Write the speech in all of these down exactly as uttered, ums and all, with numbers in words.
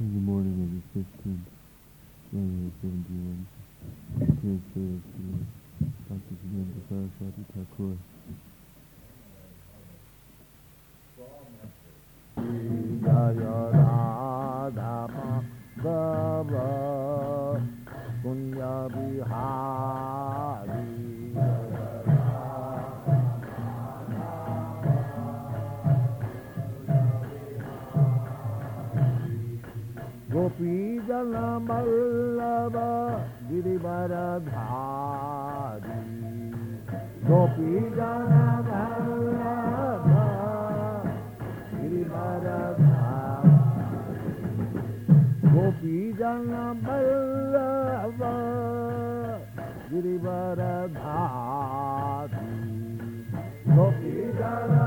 In the morning of the fifteenth, January seventy-one, transfer to Doctor Samantha Saraswati Thakur. Jaya Radha Madhava Kunya Bihari Gopi Jana Vallabha Girivaradhari Gopi Jana Vallabha Girivaradhari Gopi Jana Vallabha Girivaradhari Gopi Jana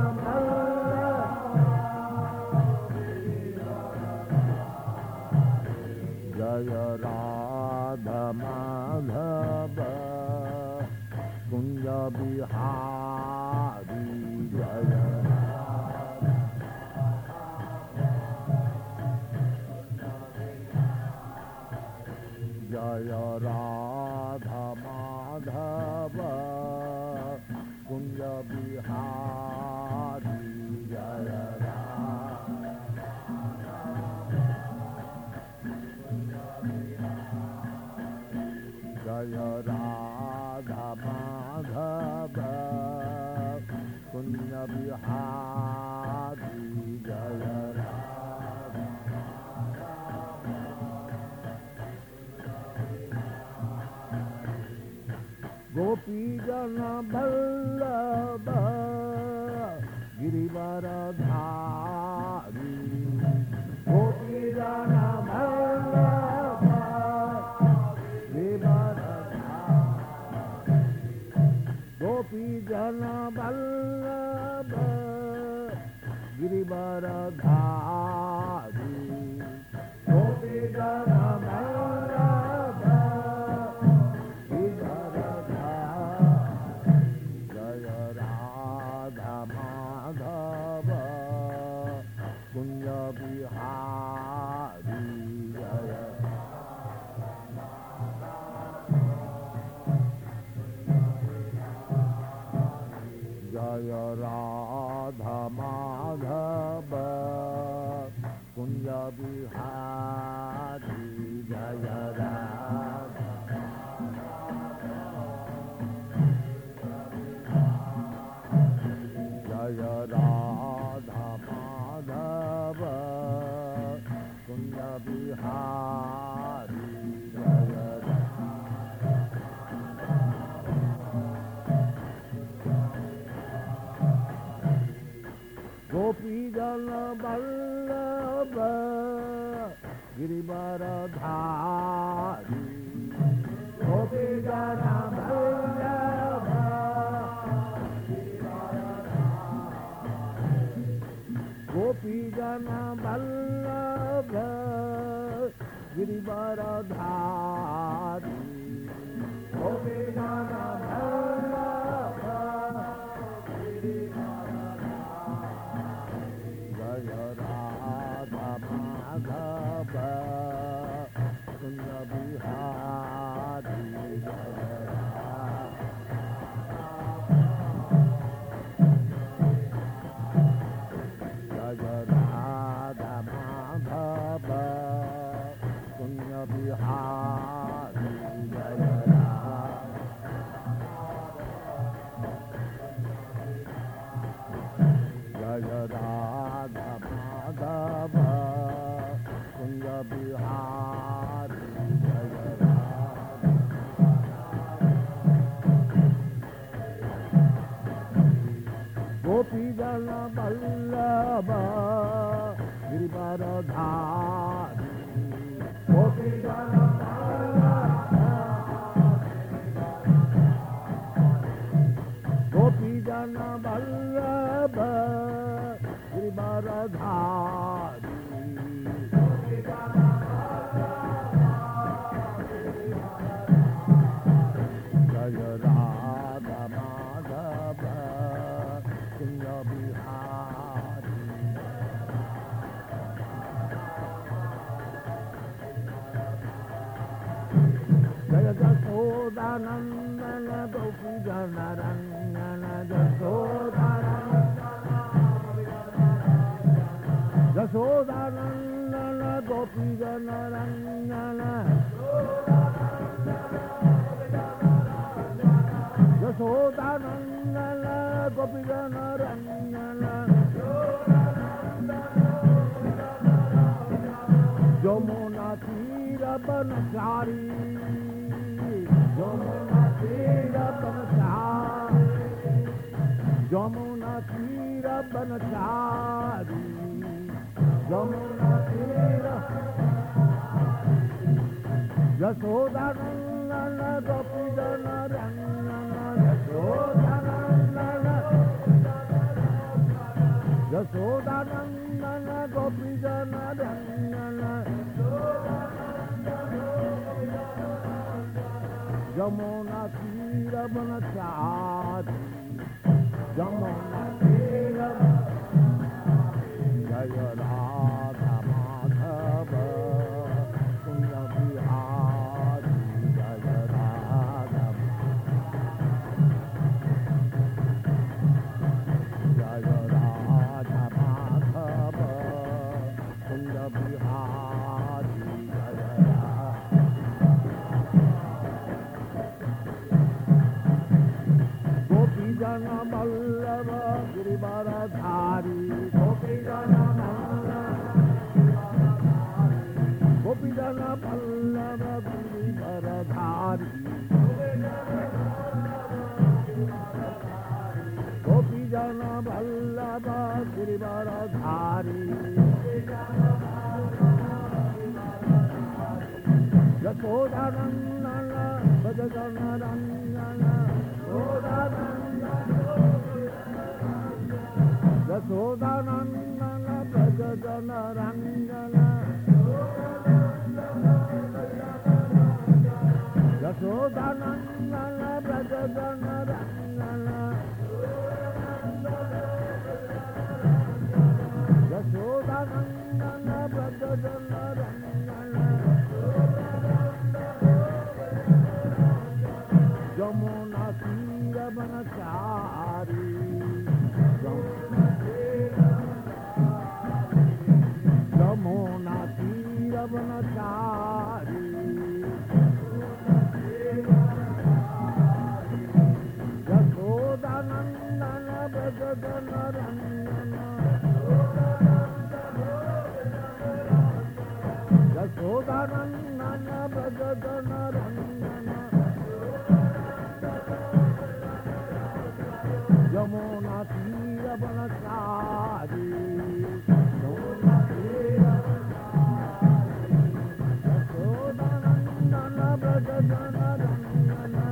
Jaya Radha Madhava Kunja Bihari Jaya Jaya Radha Madhava Kunja Bihari Jaya Jaya Radha Madhava Kunya Bihari Jaya Radha Gopi Jana Vallabha Girivaradhari Gopi Jana Vallabha Gopi Jana Vallabha Girivaradhari Gopi Jana Vallabha Girivaradhari Jaya Radha Madhava Kunya Bihari Jaya Jaya Radha Madhava Kunya Bihari Jaya Radha Jaya Radha Madhava Kunya Bihari Jaya Gopi Jana Vallabha Girivaradhari Gopi Jana Vallabha Gopi Jana Vallabha Girivaradhari Gopi Jana Vallabha Jaya Radha Madhava Kunya Bihari Jaya Jaya Radha Madhava Kunya Bihari Jaya Jaya Radha Madhava Kunya Bihari Jaya Gopi Jana Vallabha Girivaradhari Gopi Jana Vallabha Gopi Jana Vallabha Girivaradhari Gopi Jana Vallabha Jaya Radha Madhava Kunya Bihari Yashodanandana Gopi Janaranyana Yashodanandana Yashodanandana Gopi Janaranyana Yashodanandana Gopi Janaranyana Yamuna Tira Banachari Yamuna Tira Banachari Yamuna Tira Banachari Yamuna Tira Yashodanandana Gopi Janaranyana Yashodanandana Yashodanandana Gopi Janaranyana Yamuna Tira Banachari Yamuna Tira Jaya Radha Madhava Kunya Bihari Jaya Radha Jaya Radha Madhava Kunya Bihari Jaya Radha Gopi Jana Vallabha Girivaradhari Gopi Jana Gopi Jana Vallabha Girivaradhari Gopi Jana Vallabha Girivaradhari Yashodanandana Bhajajanaranyana Yashodanandana Bhajajanaranyana Yashodanandana Bhajajanaranyana Yashodanandana Bhajajanaranyana Yamuna Tira Banachari Yamuna Tira Banachari Yashodanandana Bhajajanaranyana Yashodanandana Bhajajanaranyana Yamuna Tira Banachari Yamuna Tira Yashodanandana Bhajajanaranyana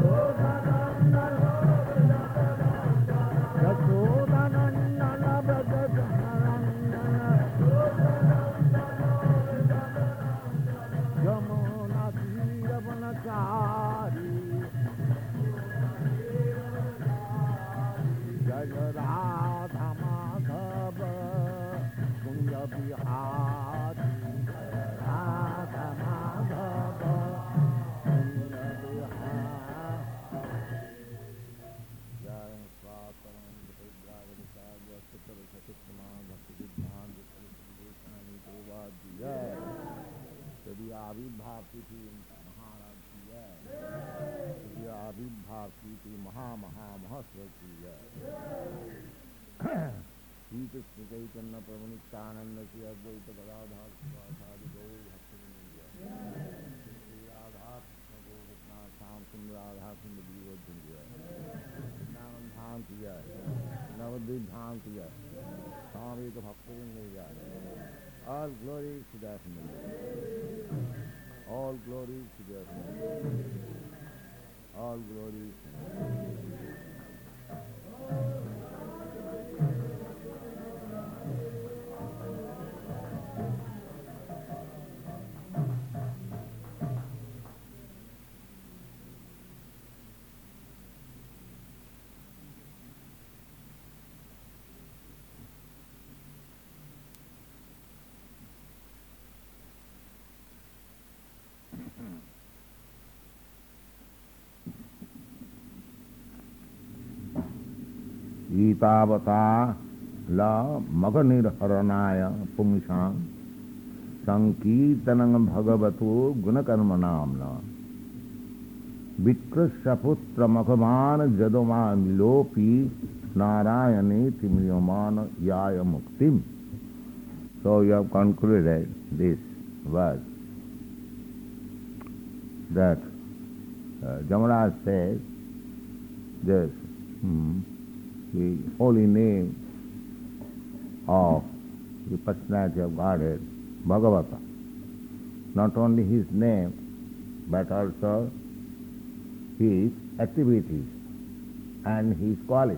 Yashodanandana Bhajajanaranyana Yamuna Tira Banachari Jaya Radha Madhava Kunya Bihari Jaya Radha Madhava Kunya Bihari Jaya Svatananda Paribrahava Sarva Sutara Satisma Bhakti Vidhan Bhakti Vidhani Prabhati Jaya Shri Abhibhav Tithi Maharaj Ki Jaya Shri Abhibhav Tithi Maha Maha Mahaswar Ki Jaya Shri Krishna Chaitanya Prabhu Nityananda Shri Advaita Gadadhar Sivasadi Gaur Bhaktivinoda Jaya Shri Radha Krishna Govinda Sham Sundar Radha Sundar Jivajan Jaya Vrindavan Dham Ki Jaya Navadvip Dham Ki Jaya Samaveta Bhaktivinoda Jaya All glory to the Assemblage. All glory to the Assemblage. All glory to the Itavata la maganir haranaya pumisham sankirtanam bhagavato gunakarmanamna vikrasyaputra makhaman jadoma nilopi narayane timyamana yaya muktim. So you have concluded this verse that uh, Jamaraj says this, hmm, the holy name of the personality of Godhead, Bhagavata. Not only his name, but also his activities and his qualities.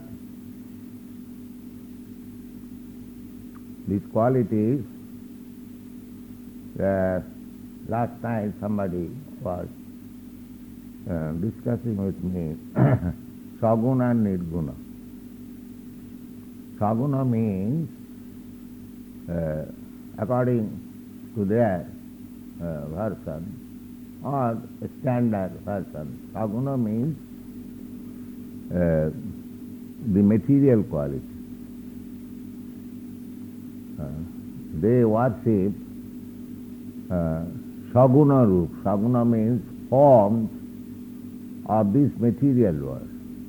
These qualities, uh, last night somebody was uh, discussing with me Saguna and Nirguna. Saguna means, uh, according to their uh, version, or a standard version. Saguna means uh, the material quality. Uh, they worship uh, Saguna Roop. Saguna means forms of this material world.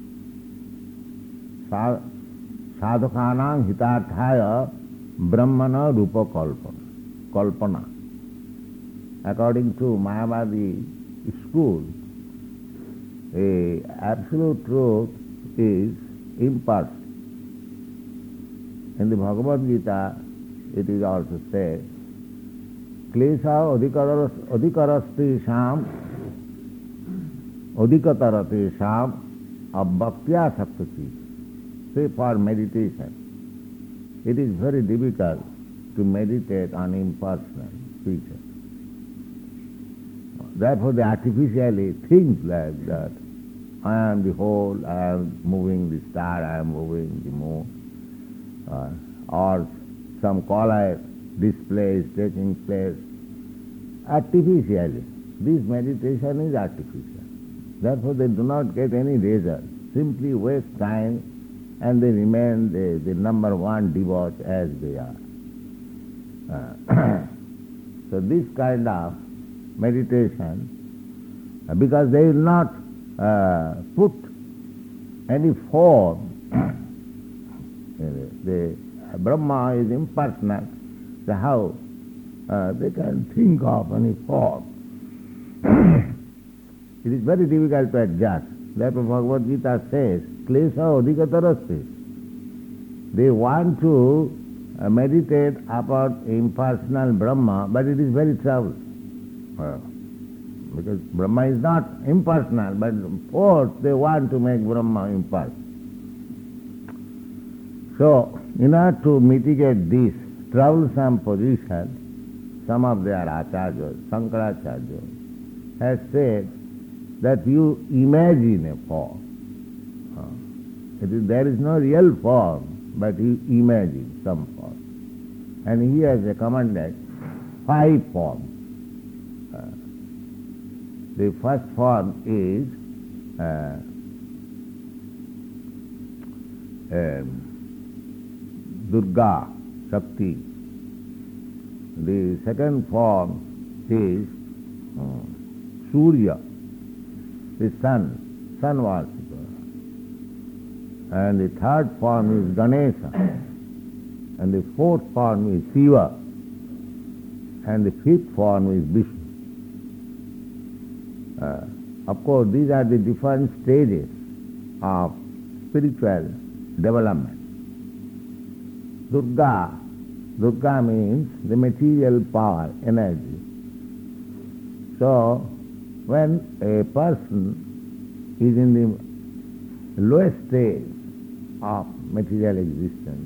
Sa Sadhakanam hitarthaya brahmana rupa kalpana. Kalpana. According to Mayavadi school, a absolute truth is impersonal. In the Bhagavad Gita, it is also said, Klesha adhikarasti sham adhikatarati sham abhaktya saktati. Say for meditation, it is very difficult to meditate on impersonal features. Therefore, they artificially think like that. I am the whole, I am moving the star, I am moving the moon. Uh, or some color display is taking place artificially. This meditation is artificial. Therefore, they do not get any result. Simply waste time and they remain the, the number one devote as they are. Uh, so this kind of meditation, uh, because they will not uh, put any form. The Brahma is impersonal, so how uh, they can think of any form? It is very difficult to adjust. Therefore Bhagavad Gita says, Klesha adhikatarasti. They want to uh, meditate upon impersonal Brahma, but it is very trouble. Uh, because Brahma is not impersonal, but force they want to make Brahma impersonal. So, in order to mitigate this troublesome position, some of their acharyas, Shankaracharya, has said that you imagine a form. Uh, it is, there is no real form, but you imagine some form. And he has recommended five forms. Uh, the first form is uh, um, Durga, Shakti. The second form is uh, Surya, the sun, sun worshipper. And the third form is Ganesha. And the fourth form is Shiva. And the fifth form is Vishnu. Uh, of course, these are the different stages of spiritual development. Durga, Durga means the material power, energy. So, when a person is in the lowest stage of material existence,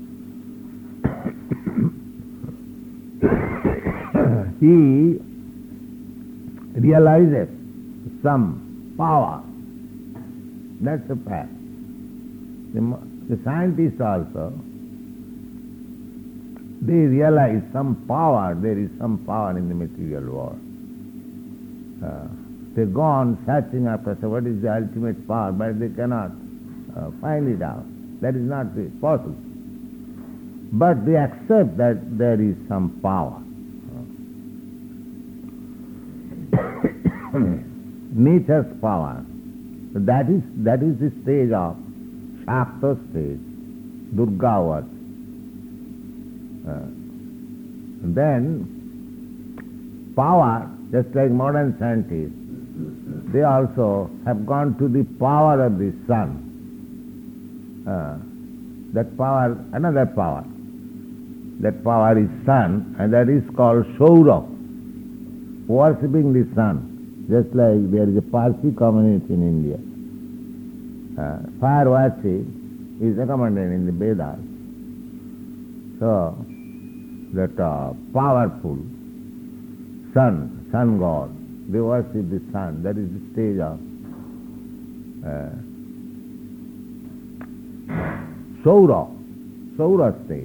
he realizes some power. That's a fact. The, the scientists also, they realize some power, there is some power in the material world. Uh, they go on searching after so what is the ultimate power, but they cannot uh, find it out. That is not possible. But they accept that there is some power. Nature's power. That is, that is the stage of Shakta stage, Durga worship. Uh, then power, just like modern scientists, they also have gone to the power of the sun. Uh, that power, another power. That power is sun, and that is called Saura, worshipping the sun. Just like there is a Parsi community in India. Uh, fire worship is recommended in the Vedas. So, that uh, powerful sun, sun god, they worship the sun. That is the stage of uh, Saura, Saura stage.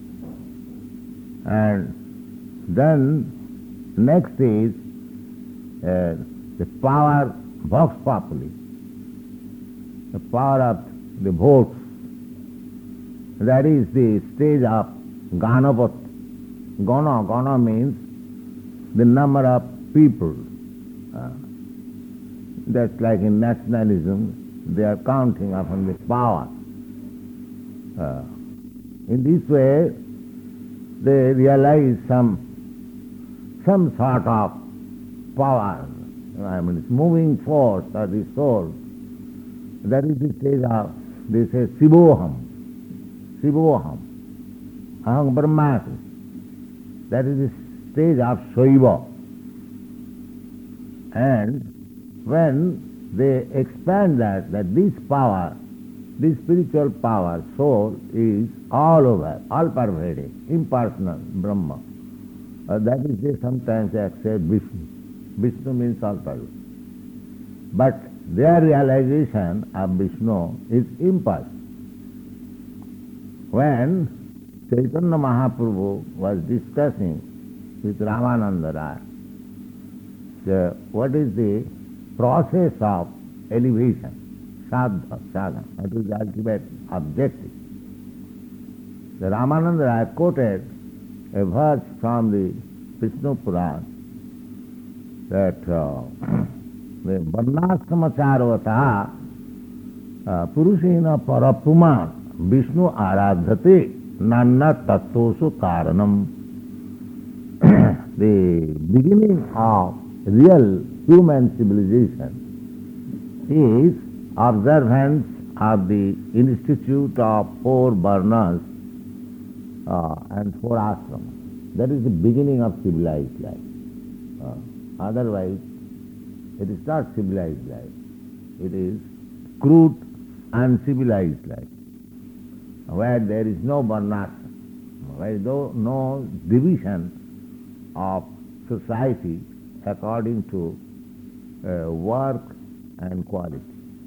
And then next is uh, the power, Vox Populi, the power of the votes. That is the stage of Ganapat. Gana, Gana means the number of people. Uh, that's like in nationalism, they are counting upon the power. Uh, in this way, they realize some some sort of power. I mean, it's moving force of the soul. That is the stage of, they say, Sivoham. Sivoham. Aham Brahmasmi. That is the stage of Shaiva. And when they expand that, that this power, this spiritual power, soul, is all over, all pervading, impersonal, Brahma. Uh, that is, they sometimes accept Vishnu. Vishnu means all pervading. But their realization of Vishnu is impersonal. When Chaitanya Mahaprabhu was discussing with Ramananda Raya the, what is the process of elevation, sadhana, sadhana, that is the ultimate objective. The Ramananda Raya quoted a verse from the Vishnu Purana that uh, the Varnaskamacharvata Purushena Parapuman Vishnu Aradhate Nanna Tattvosu Karanam. The beginning of real human civilization is observance of the institute of four varnas uh, and four ashrams. That is the beginning of civilized life. Uh, otherwise, it is not civilized life. It is crude, uncivilized life, where there is no varnashram, where there is no division of society according to uh, work and quality.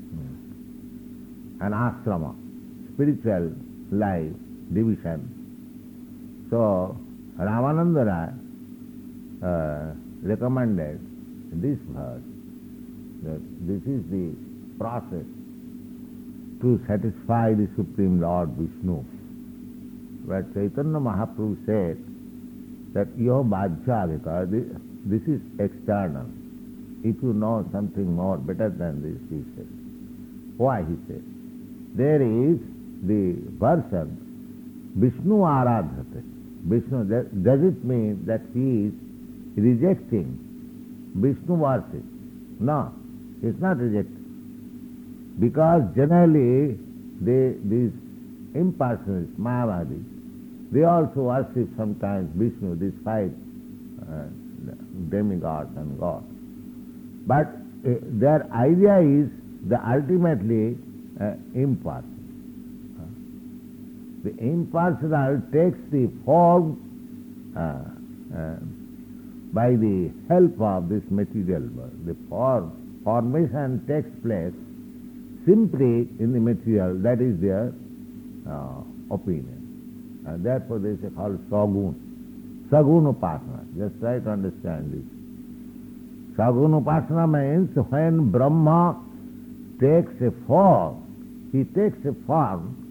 An ashrama, spiritual life, division. So, Ramananda Raya uh, recommended this verse, that this is the process to satisfy the Supreme Lord Vishnu. Where Chaitanya Mahaprabhu said that yo bhajyavika, this is external. If you know something more better than this, he said. Why, he said? There is the version, Vishnu Aradhate. Vishnu, does it mean that he is rejecting Vishnu worship? No, it's not rejecting. Because generally, they, these impersonalists, Mayavadis, they also worship sometimes Vishnu, these five uh, demigods and gods. But uh, their idea is the ultimately uh, impersonal. Uh, the impersonal takes the form uh, uh, by the help of this material world. The form, formation takes place simply in the material, that is their uh, opinion. And therefore they say called Sagun. Sagun Upasana. Just try to understand this. Sagun Upasana means when Brahma takes a form, he takes a form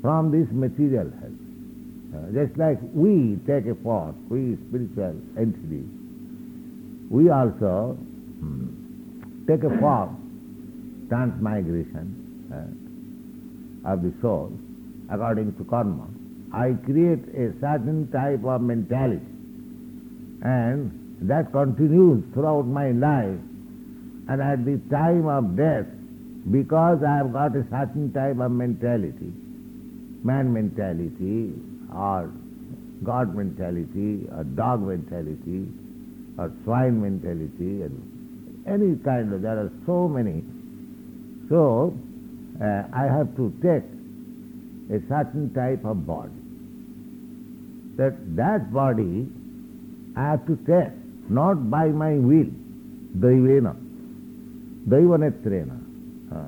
from this material health. Uh, just like we take a form, we spiritual entities, we also hmm, take a form, transmigration uh, of the soul according to karma. I create a certain type of mentality, and that continues throughout my life, and at the time of death, because I have got a certain type of mentality, man mentality, or God mentality, or dog mentality, or swine mentality, and any kind of, there are so many. So, uh, I have to take a certain type of body. That that body I have to take, not by my will, daivena, daivanetrena, uh,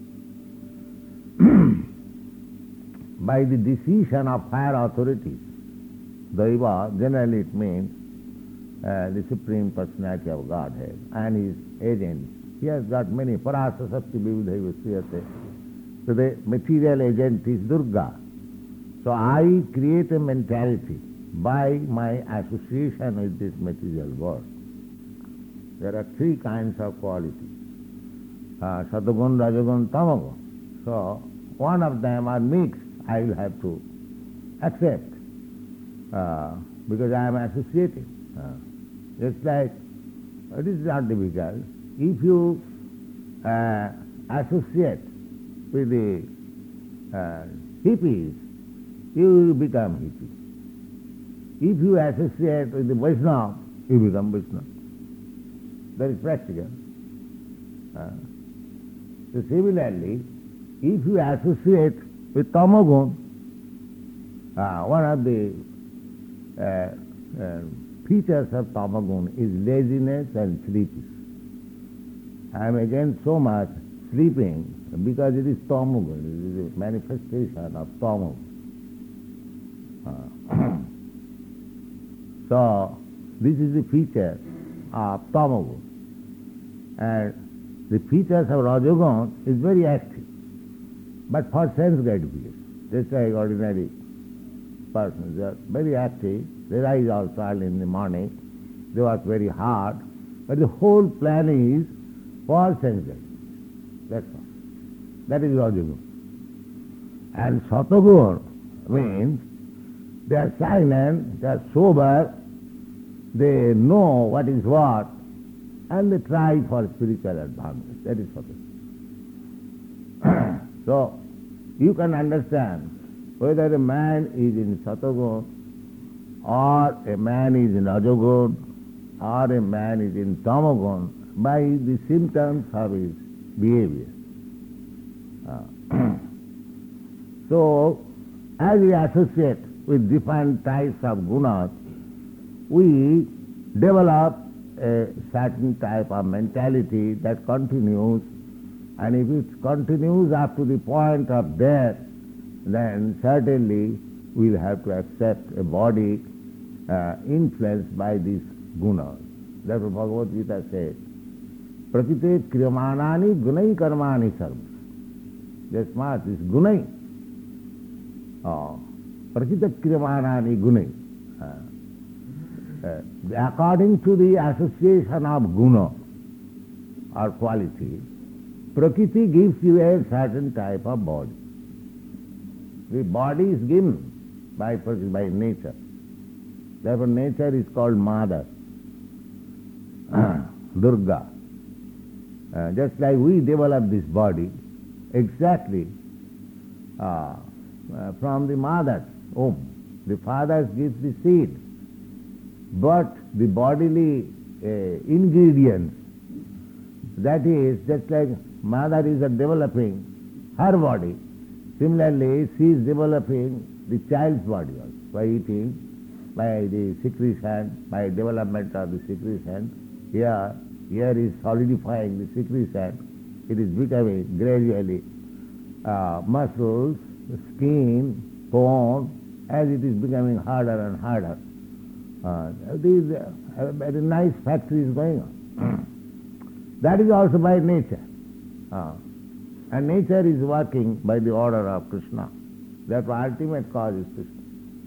by the decision of higher authorities. Daiva, generally it means uh, the Supreme Personality of Godhead and his agents. He has got many, parasa sakti vividhaiva sriyate. So the material agent is Durga. So I create a mentality by my association with this material world. There are three kinds of qualities, uh, Satagun, Rajagun, Tamagun. So one of them are mixed, I will have to accept uh, because I am associating. Uh, just like, it is not difficult. If you uh, associate with the uh, hippies, you will become hippie. If you associate with the Vaishnava, you become Vaishnava. That is practical. Uh, so similarly, if you associate with Tamagun, uh, one of the uh, uh, features of Tamagun is laziness and sleeping. I am against so much sleeping because it is Tamagun, it is a manifestation of Tamagun. Uh, so, this is the feature of Tamagun. And the features of Rajagun is very active, but for sense gratification. Just like ordinary persons, they are very active. They rise also early in the morning, they work very hard, but the whole plan is for sense gratification. That's all. That is Rajagun. And Satagun means they are silent, they are sober, they know what is what, and they try for spiritual advancement. That is Satagun. So, you can understand whether a man is in Satagun, or a man is in Rajagun, or a man is in Tamagun by the symptoms of his behavior. Uh, so, as we associate with different types of gunas, we develop a certain type of mentality that continues, and if it continues up to the point of death, then certainly we'll have to accept a body uh, influenced by these gunas. Therefore Bhagavad Gita says, Prakite kriyamanani gunai karmani sarva. That's smart, it's gunai. Oh. Prakita kriyamanani gunai. Uh, uh, according to the association of guna or quality, Prakriti gives you a certain type of body. The body is given by, by nature. Therefore nature is called Mother, uh, Durga. Uh, just like we develop this body exactly uh, uh, from the mother's womb. The father gives the seed, but the bodily uh, ingredients, that is just like mother is uh, developing her body, similarly she is developing the child's body also by eating, by the secretion, by development of the secretion. Here, here is solidifying the secretion, it is becoming gradually uh, muscles, skin, bone, as it is becoming harder and harder. Uh, these uh, very nice factory is going on. That is also by nature. Uh, and nature is working by the order of Krishna. Therefore, ultimate cause is Krishna.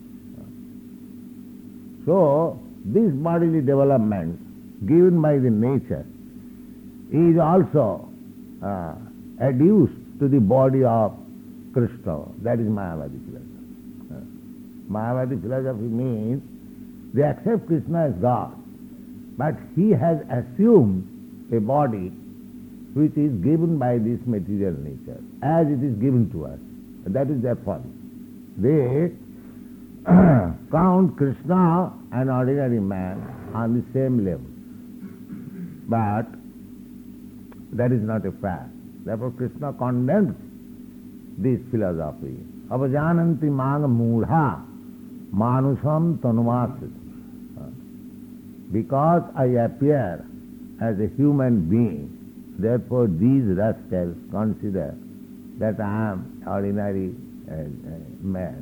So, this bodily development given by the nature is also uh, adduced to the body of Krishna. That is Mayavadi philosophy. Uh, Mayavadi philosophy means they accept Krishna as God, but he has assumed a body which is given by this material nature, as it is given to us. That is their folly. They count Krishna, an ordinary man, on the same level. But that is not a fact. Therefore Krishna condemns this philosophy. Avajananti mang mudha manusam tanumasit. Because I appear as a human being, therefore these rascals consider that I am ordinary uh, uh, man.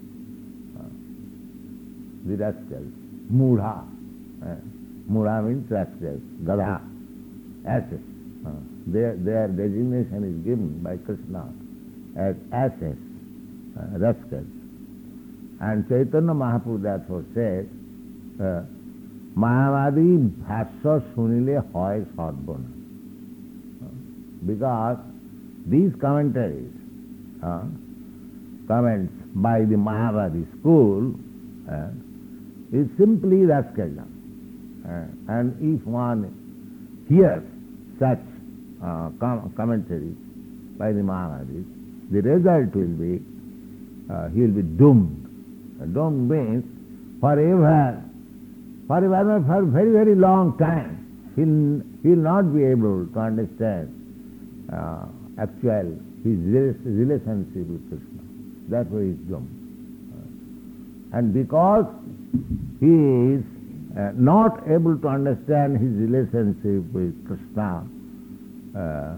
Uh, the rascals, mudha. Uh, mudha means rascals, gadha, asses. Uh, their, their designation is given by Krishna as asses, uh, rascals. And Chaitanya Mahaprabhu therefore says, uh, Mayavadi bhasya sunile hoy sadbana. Because these commentaries, uh, comments by the Mayavadi school, uh, is simply rascaldom. Uh, and if one hears such uh, com- commentaries by the Mayavadis, the result will be, uh, he will be doomed. Uh, doomed means forever, forever, for a very, very long time, he'll, he'll not be able to understand uh, actual his relationship with Krishna. Therefore he is doomed. Uh, and because he is uh, not able to understand his relationship with Krishna, uh,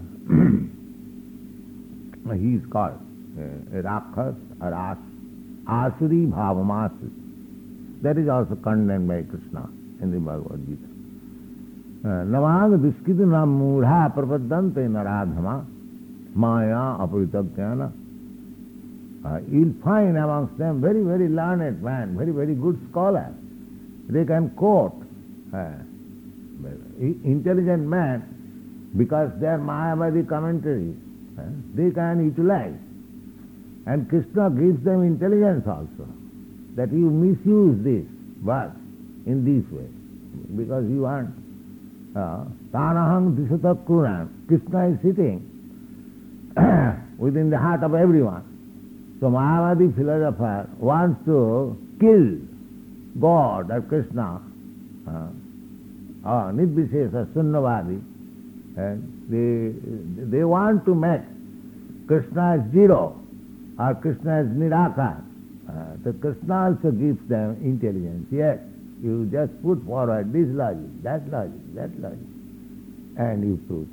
he is called uh, a Rakhas or As, Asuri Bhavamasi. That is also condemned by Krishna in the Bhagavad Gita. Navang duskita na mudha prapadante naradhama maya apuritagyana. You'll find amongst them very, very learned man, very, very good scholar. They can quote uh, intelligent man because they are Mayavadi commentaries. Uh, they can utilize. And Krishna gives them intelligence also, that you misuse this verse in this way, because you want Tanahang Disata Kuran. Krishna is sitting within the heart of everyone. So Mayavadi philosopher wants to kill God or Krishna, uh, or Nidvishesa Sunnavadi, and they, they want to make Krishna as zero or Krishna as Nirakar. Uh, so Krishna also gives them intelligence. Yes, you just put forward this logic, that logic, that logic, and you prove.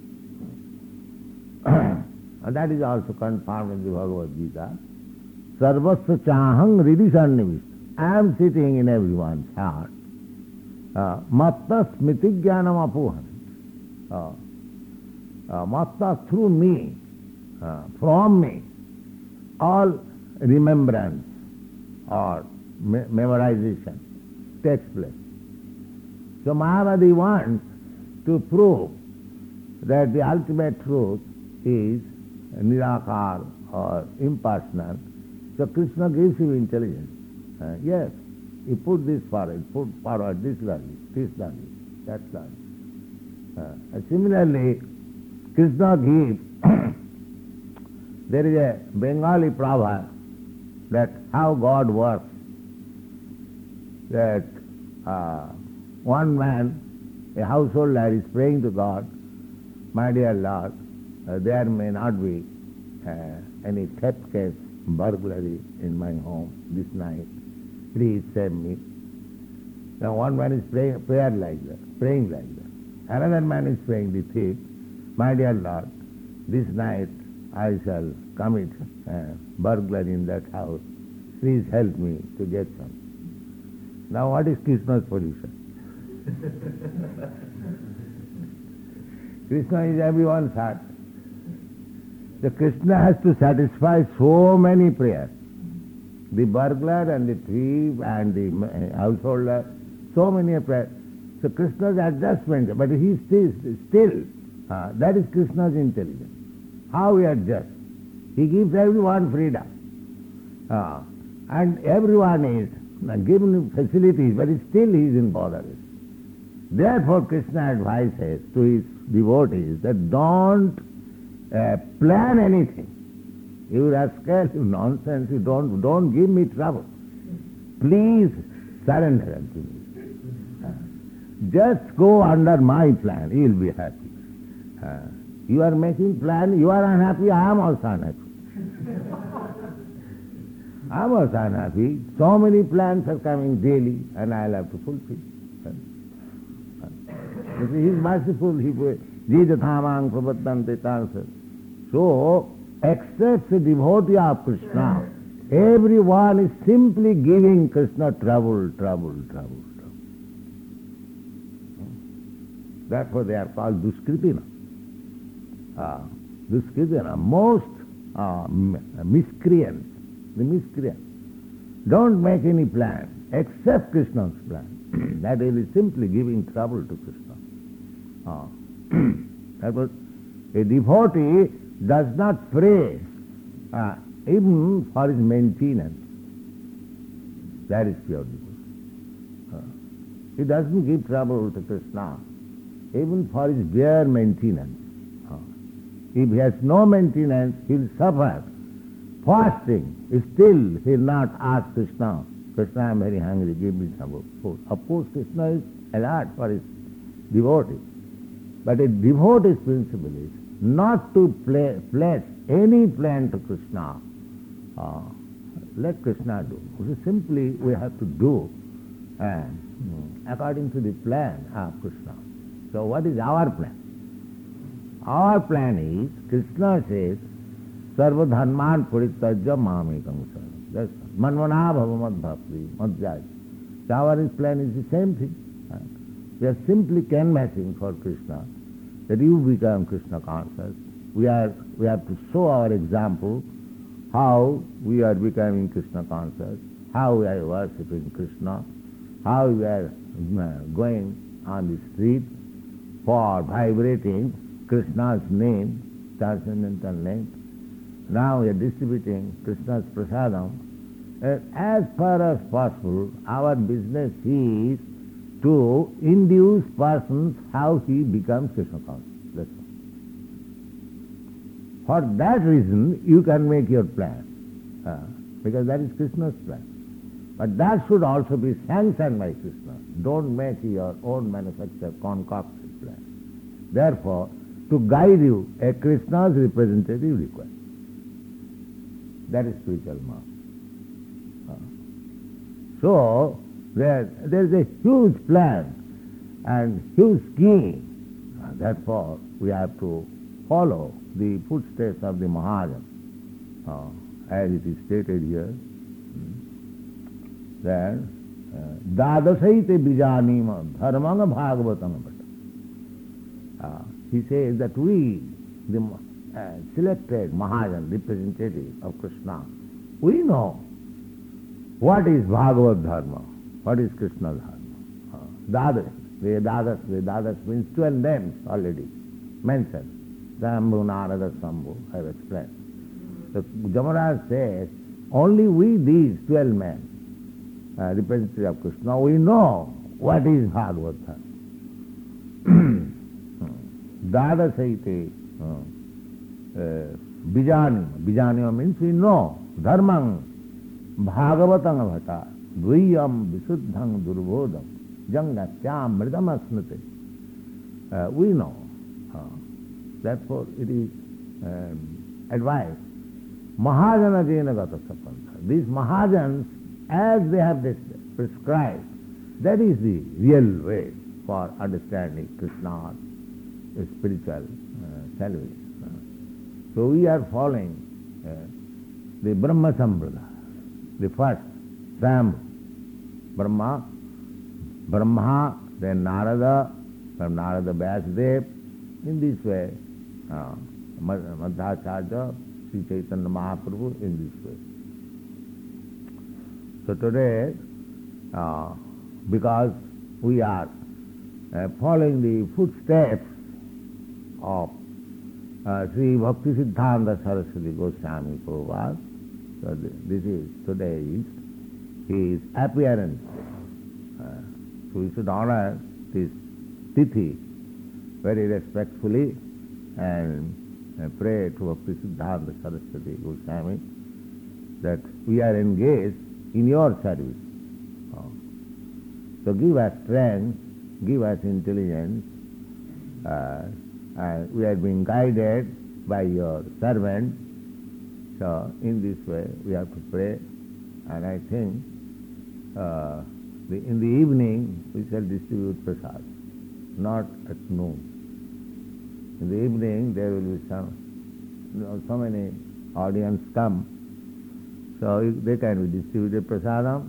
And that is also confirmed in the Bhagavad Gita. Sarvasya chahang ridisannivist. I am sitting in everyone's heart. Matta smiti jnanam apuhan. Matta through me, uh, from me, all remembrance or me- memorization takes place. So Mayavadi wants to prove that the ultimate truth is Nirakar or impersonal. So Krishna gives you intelligence. Uh, yes, he put this forward, put forward this logic, this logic, that logic. Uh, and similarly, Krishna gives, there is a Bengali proverb that how God works, that uh, one man, a householder, is praying to God, my dear Lord, uh, there may not be uh, any theft case, burglary in my home this night. Please save me. Now one man is praying prayer like that, praying like that. Another man is praying the thief, my dear Lord, this night I shall commit uh, burglary in that house. Please help me to get some. Now what is Krishna's position? Krishna is everyone's heart. The Krishna has to satisfy so many prayers. The burglar and the thief and the householder, so many prayers. So Krishna's adjustment, but he still, still uh, that is Krishna's intelligence. How he adjusts. He gives everyone freedom. Uh, and everyone is given facilities, but still he is in bother. Therefore Krishna advises to his devotees that don't uh, plan anything. You rascal, you nonsense, you don't, don't give me trouble. Please surrender unto me. Just go under my plan, you will be happy. Uh, you are making plan, you are unhappy, I am also unhappy. I am also unhappy. So many plans are coming daily and I will have to fulfill. Uh, he is merciful, he will. Jijathamang pravatante tansa. So, except the devotee of Krishna, everyone is simply giving Krishna trouble, trouble, trouble, trouble. Therefore they are called Duskritina. Uh, Duskritina, most uh, miscreants, the miscreants. Don't make any plan except Krishna's plan. That will be simply giving trouble to Krishna. Uh, therefore, a devotee does not pray uh, even for his maintenance. That is pure devotion. Uh, he doesn't give trouble to Krishna even for his bare maintenance. Uh, if he has no maintenance, he will suffer. Fasting, still he will not ask Krishna, Krishna, I am very hungry, give me some food. Of course, Krishna is alert for his devotee. But a devotee's principle is not to play, place any plan to Krishna. Uh, let Krishna do. So simply we have to do uh, according to the plan of Krishna. So what is our plan? Our plan is, Krishna says, Sarva dharman puritajya mamekam saranam. That's manvana bhavamad bhakti, madhyaya. So our plan is the same thing. Uh, we are simply canvassing for Krishna, that you become Krishna conscious. We are we have to show our example how we are becoming Krishna conscious, how we are worshipping Krishna, how we are going on the street for vibrating Krishna's name, transcendental name. Now we are distributing Krishna's prasadam. As far as possible, our business is to induce persons how he becomes Krishna conscious. That's all. For that reason, you can make your plan, uh, because that is Krishna's plan. But that should also be sanctioned by Krishna. Don't make your own manufactured concocted plan. Therefore, to guide you, a Krishna's representative required. That is spiritual mark. Uh. So, there, there is a huge plan and huge scheme. Uh, therefore, we have to follow the footsteps of the Mahajan, uh, as it is stated here. That Dadasaite Bijanima Dharmanga Bhagavatam. Uh, he says that we, the uh, selected Mahajan, representative of Krishna, we know what is Bhagavad Dharma, what is Krishna Dharma. Uh, Dadas, the Dadas, the Dadas means twelve names already mentioned. Shambhu, Narada, Shambhu, I have explained. So Jamaraj says, only we these twelve men, Uh, representative of Krishna, we know what is Bhagavad Dharma. Dada Saite Bijanima. Bijanima means we know Dharmang Bhagavatang Bhata Dviyam Visuddhang Durbodham Jangatyam Mridam Asnate. Uh, we know. Uh, therefore it is um, advised. Mahajana Jena Gata Sapantha. These Mahajans, as they have prescribed, that is the real way for understanding Krishna's spiritual uh, salvation. Uh, so we are following uh, the Brahma Sampradaya, the first, Swambhu, Brahma, Brahma, then Narada, from Narada Vyasadeva. In this way, uh, Madhacharya, Sri Chaitanya Mahaprabhu in this way. So today, uh, because we are uh, following the footsteps of uh, Sri Bhakti Siddhanta Saraswati Goswami Prabhupada, so this is today's his appearance. Uh, so we should honor this tithi very respectfully and uh, pray to Bhakti Siddhanta Saraswati Goswami that we are engaged in your service. Uh, so give us strength, give us intelligence, uh, and we are being guided by your servant. So in this way we have to pray, and I think uh, the, in the evening we shall distribute prasad, not at noon. In the evening there will be some, you know, so many audience come, so they can be distributed prasadam,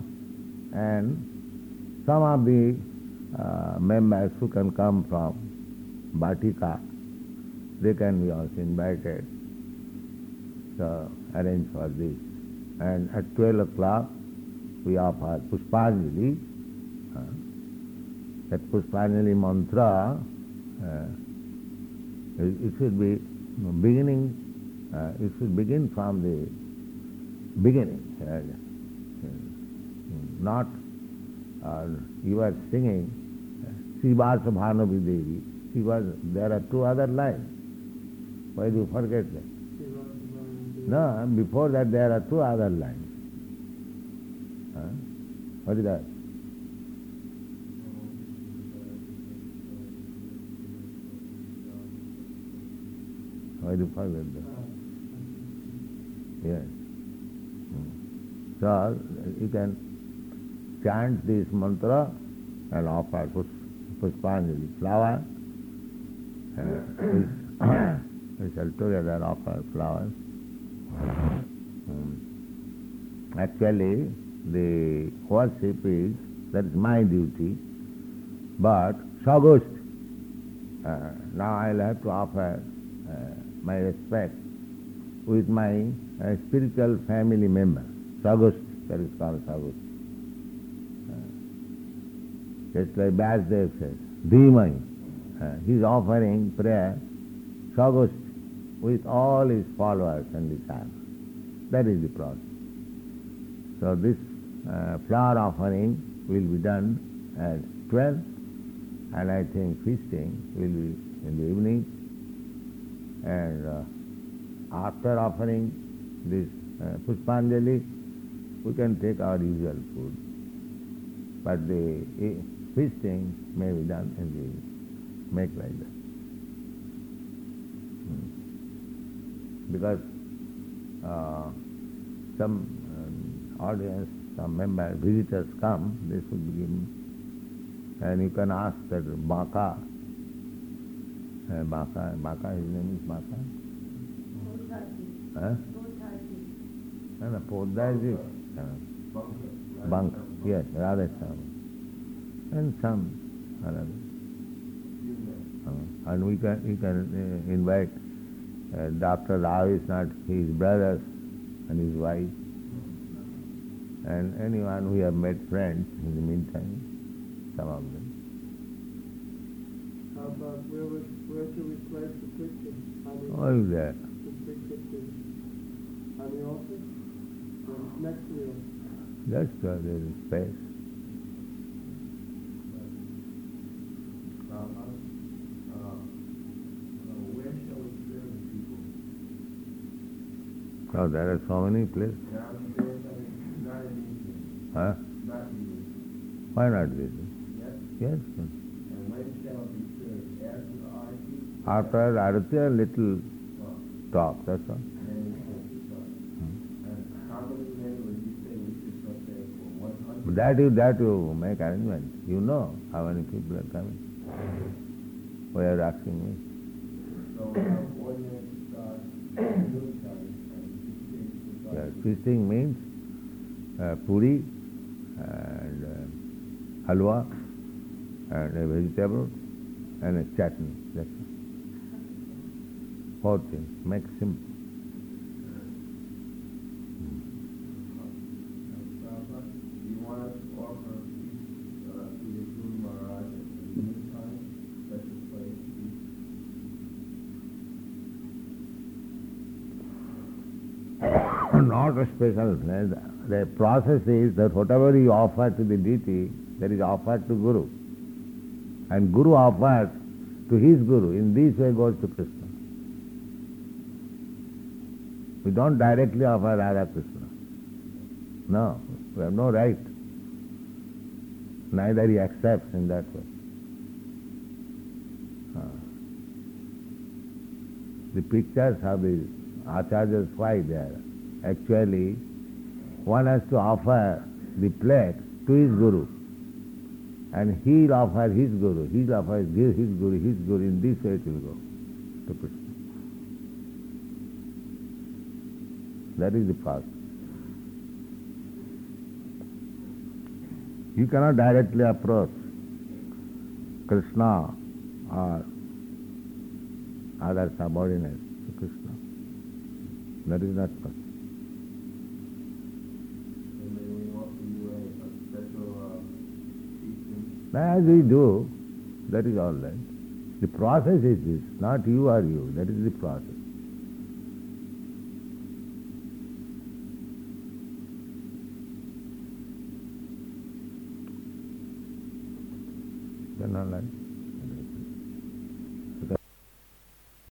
and some of the uh, members who can come from Bhatika, they can be also invited. So arrange for this. And at twelve o'clock we offer Pushpanjali. Uh, that Pushpanjali mantra, uh, it, it should be beginning, uh, it should begin from the beginning. Uh, not, uh, you are singing Srivasa Bhanavi Devi. She was, there are two other lines. Why do you forget that? No, before that there are two other lines. Huh? What is that? Why do you forget that? Yes. So you can chant this mantra and offer Pushpanjali flower. Uh, we shall together offer flowers. Um, actually, the worship is, that is my duty, but Saugust, uh, now I'll have to offer uh, my respect with my uh, spiritual family member, Saugust, that is called Saugust. Uh, just like Vasudev says, Dhimai, uh, he is offering prayer, Saugust, with all his followers and disciples. That is the process. So this uh, flower offering will be done at twelve, and I think feasting will be in the evening. And uh, after offering this uh, Pushpanjali, we can take our usual food. But the uh, feasting may be done in the evening. Make like that. Because uh, some um, audience, some member, visitors come, they should be given. And you can ask that Baka, uh, Baka, Baka, his name is Baka? Huh? No, no, Podda is it? Uh, Bank, yes, Radhaswami. And some other. Uh, and we can, we can uh, invite Uh, Doctor Rao is not his brothers and his wife, and anyone who have met friends in the meantime, some of them. How about where, was, where should we place the picture? Oh, is there? The picture on the altar? Or next to the altar? Just uh, there is space. Oh, there are so many places. Huh? Why not visit? Yes. After Arati, a little talk, that's all. Hmm. That you, that you make arrangements. You know how many people are coming. Why are you asking me? Yeah, feasting means uh, puri and uh, halwa and a vegetable and a chutney. That's all. fourteen. Make simple. Prabhupada, do you want us to offer peace uh, to your Guru Maharaj at this time, special place, peace? Not a special. The process is that whatever you offer to the deity, that is offered to Guru. And Guru offers to his Guru. In this way goes to Krishna. We don't directly offer Radha Krishna. No, we have no right. Neither he accepts in that way. Ah. The pictures of the Acharyas, why they are? Actually, one has to offer the plate to his Guru. And he'll offer his Guru, he'll offer his Guru, his Guru. In this way it will go to Krishna. That is the process. You cannot directly approach Krishna or other subordinates to Krishna. That is not possible. And then we offer you a, a special uh, teaching. As we do, that is all right. The process is this, not you or you. That is the process. Then all right.